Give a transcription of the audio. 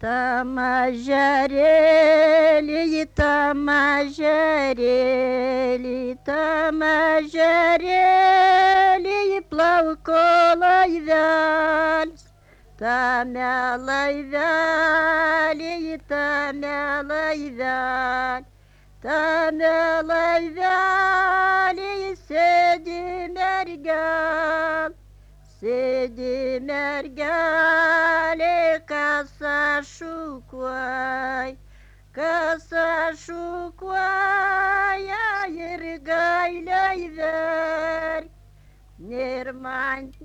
Tamažerėlį plauko laivelis, tame laivelį, tame laivelį sėdi mergelė, kas ašukuoja ir gailiai verkia. Nėr man